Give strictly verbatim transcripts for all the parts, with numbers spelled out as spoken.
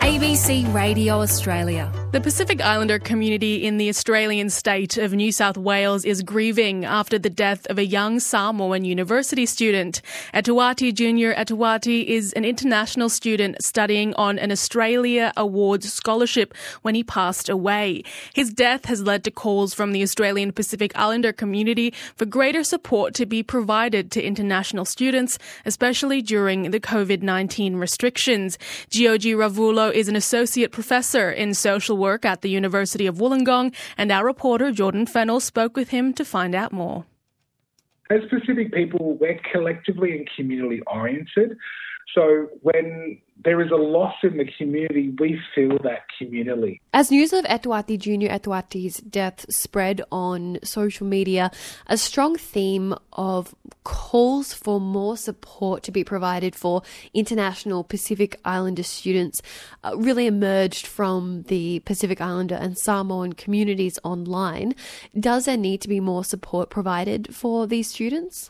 A B C Radio Australia. The Pacific Islander community in the Australian state of New South Wales is grieving after the death of a young Samoan university student. Etuati Junior Etuati is an international student studying on an Australia Awards scholarship when he passed away. His death has led to calls from the Australian Pacific Islander community for greater support to be provided to international students, especially during the COVID nineteen restrictions. Gioji Ravulo is an associate professor in social work at the University of Wollongong, and our reporter Jordan Fennell spoke with him to find out more. As Pacific people, we're collectively and communally oriented. So when there is a loss in the community, we feel that communally. As news of Etuati Junior Etuati's death spread on social media, a strong theme of calls for more support to be provided for international Pacific Islander students uh, really emerged from the Pacific Islander and Samoan communities online. Does there need to be more support provided for these students?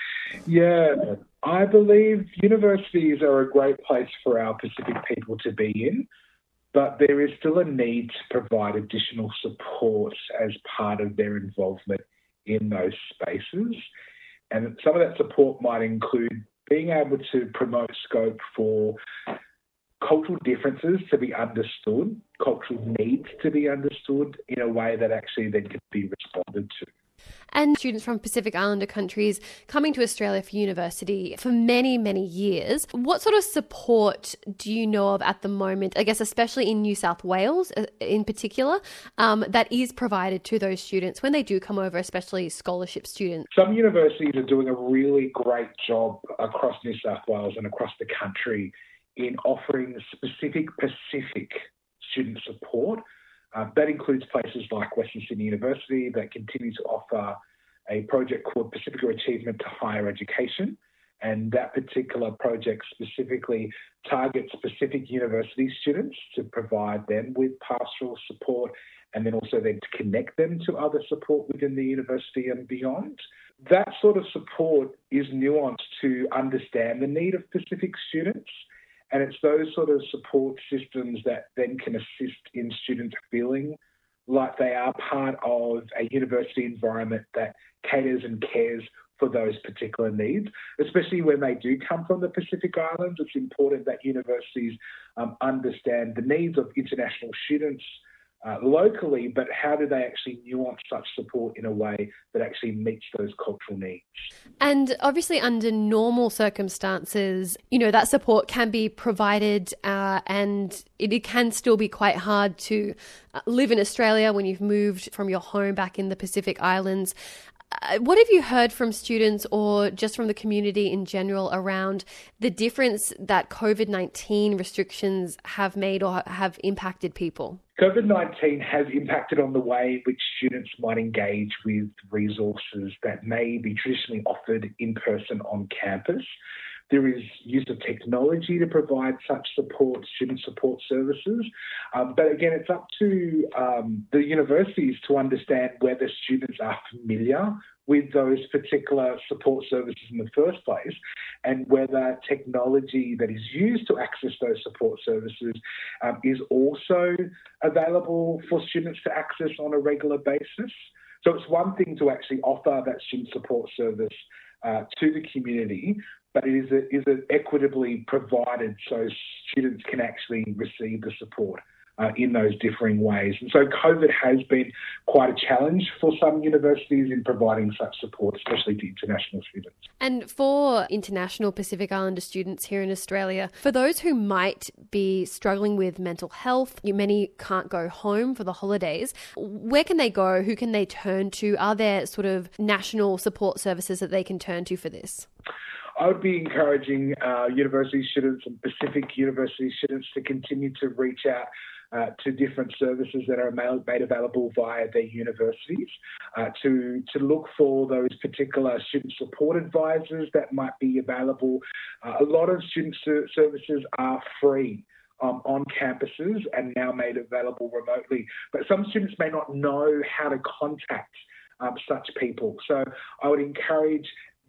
Yeah, I believe universities are a great place for our Pacific people to be in, but there is still a need to provide additional support as part of their involvement in those spaces. And some of that support might include being able to promote scope for cultural differences to be understood, cultural needs to be understood in a way that actually then can be responded to. And students from Pacific Islander countries coming to Australia for university for many, many years. What sort of support do you know of at the moment, I guess especially in New South Wales in particular, um, that is provided to those students when they do come over, especially scholarship students? Some universities are doing a really great job across New South Wales and across the country in offering specific Pacific student support. Uh, that includes places like Western Sydney University that continue to offer a project called Pacifica Achievement to Higher Education. And that particular project specifically targets Pacific University students to provide them with pastoral support and then also then to connect them to other support within the university and beyond. That sort of support is nuanced to understand the need of Pacific students. And it's those sort of support systems that then can assist in students feeling like they are part of a university environment that caters and cares for those particular needs, especially when they do come from the Pacific Islands. It's important that universities um, understand the needs of international students Uh, locally, but how do they actually nuance such support in a way that actually meets those cultural needs? And obviously under normal circumstances, you know, that support can be provided uh, and it, it can still be quite hard to uh, live in Australia when you've moved from your home back in the Pacific Islands. Uh, what have you heard from students or just from the community in general around the difference that COVID nineteen restrictions have made or have impacted people? COVID nineteen has impacted on the way in which students might engage with resources that may be traditionally offered in person on campus. There is use of technology to provide such support, student support services. Um, but again, it's up to um, the universities to understand whether students are familiar with those particular support services in the first place and whether technology that is used to access those support services um, is also available for students to access on a regular basis. So it's one thing to actually offer that student support service uh, to the community, but it is, a, is it equitably provided so students can actually receive the support uh, in those differing ways. And so COVID has been quite a challenge for some universities in providing such support, especially to international students. And for international Pacific Islander students here in Australia, for those who might be struggling with mental health, many can't go home for the holidays, where can they go? Who can they turn to? Are there sort of national support services that they can turn to for this? I would be encouraging uh, university students and Pacific University students to continue to reach out uh, to different services that are made available via their universities, uh, to, to look for those particular student support advisors that might be available. Uh, a lot of student ser- services are free um, on campuses and now made available remotely, but some students may not know how to contact um, such people. So I would encourage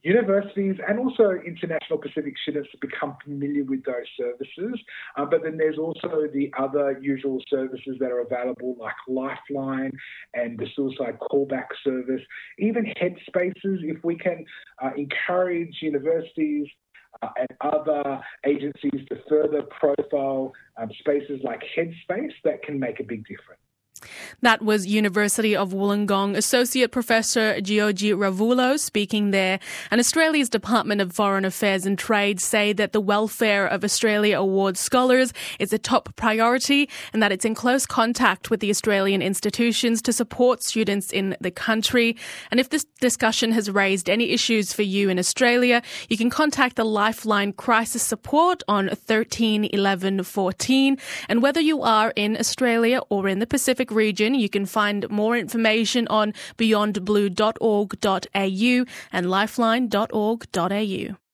universities and also international Pacific students to become familiar with those services. Uh, but then there's also the other usual services that are available like Lifeline and the Suicide Callback Service, even Headspaces. If we can uh, encourage universities Uh, and other agencies to further profile um, spaces like Headspace, that can make a big difference. That was University of Wollongong Associate Professor Giogi Ravulo speaking there. And Australia's Department of Foreign Affairs and Trade say that the welfare of Australia Award scholars is a top priority and that it's in close contact with the Australian institutions to support students in the country. And if this discussion has raised any issues for you in Australia, you can contact the Lifeline Crisis Support on thirteen eleven fourteen. And whether you are in Australia or in the Pacific region, you can find more information on beyond blue dot org dot a u and lifeline dot org dot a u.